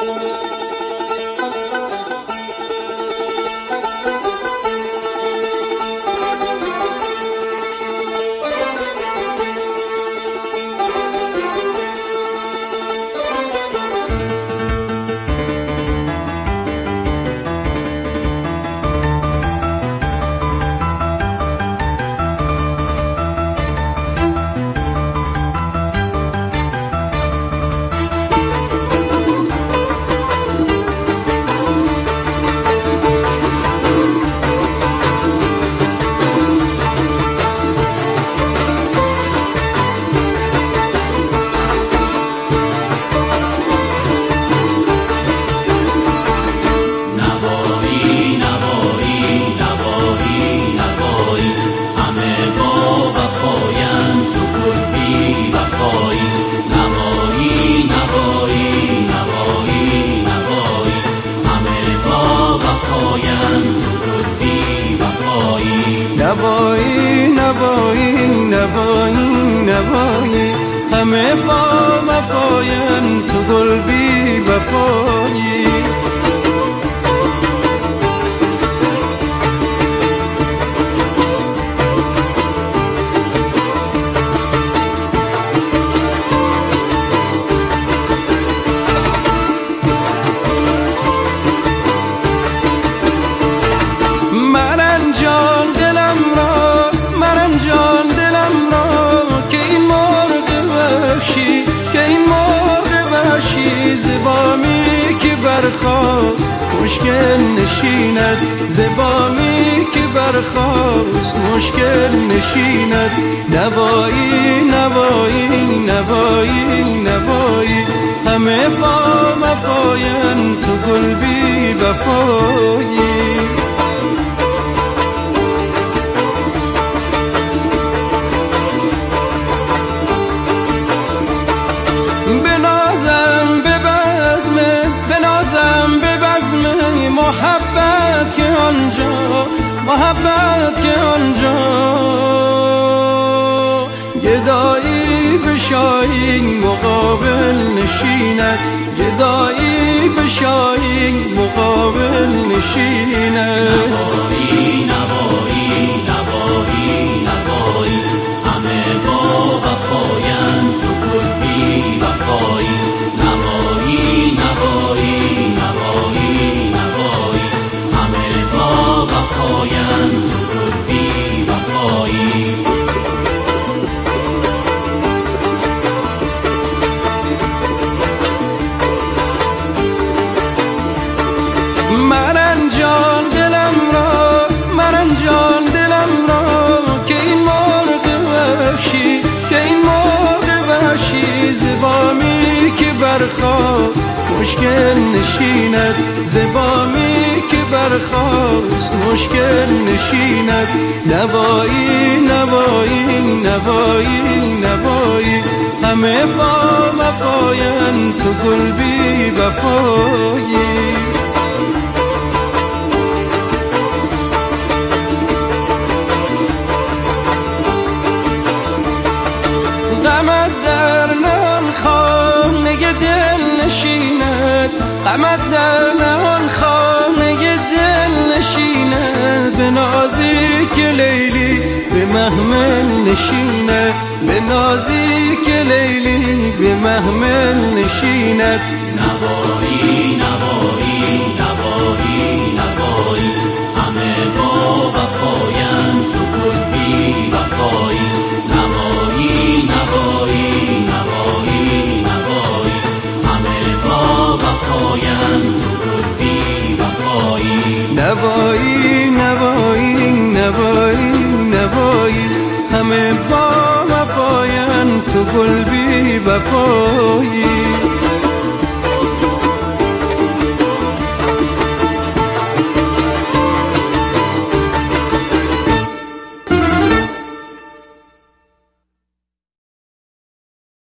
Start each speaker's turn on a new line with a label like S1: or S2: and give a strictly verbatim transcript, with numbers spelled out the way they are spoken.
S1: نوایی نوایی نوایی نوایی همه با وفاین تو گل بی وفایی زبامی که برخاست مشکل نشیند زبامی که برخاست مشکل نشیند نوایی نوایی نوایی نوایی همه با وفاین تو گل بی وفایی محبت که آنجا محبت که آنجا گدایی به شاهین مقابل نشیند گدایی به شاهین مقابل نشیند
S2: نوایی نوایی نوایی نوایی همه با وفاین تو گل بی وفایی نوایی نوایی نوایی وفاین تو گل بی وفایی
S1: مرن جان دلم را مرن جان دلم را که این مرغ وحشی که این مرغ وحشی زبامی که برخاست مشکل نشیند زبامی که برخاست مشکل نشیند نوایی نوایی نوایی نوایی همه با وفاین تو گل بی وفایی غمت در نهان خانه دل نشیند غمت در نهان خانه دل نشیند به نازی که لیلی به محمل نشیند به نازی که لیلی به محمل نشیند
S2: نوایی نوایی نوایی نوایی همه با وفاین تو گل بی وفایی نوایی نوایی نوایی نوایی همه با وفاین تو گل بی وفایی
S1: نوایی نوایی نوایی نوایی همه با وفاین تو گل بی وفایی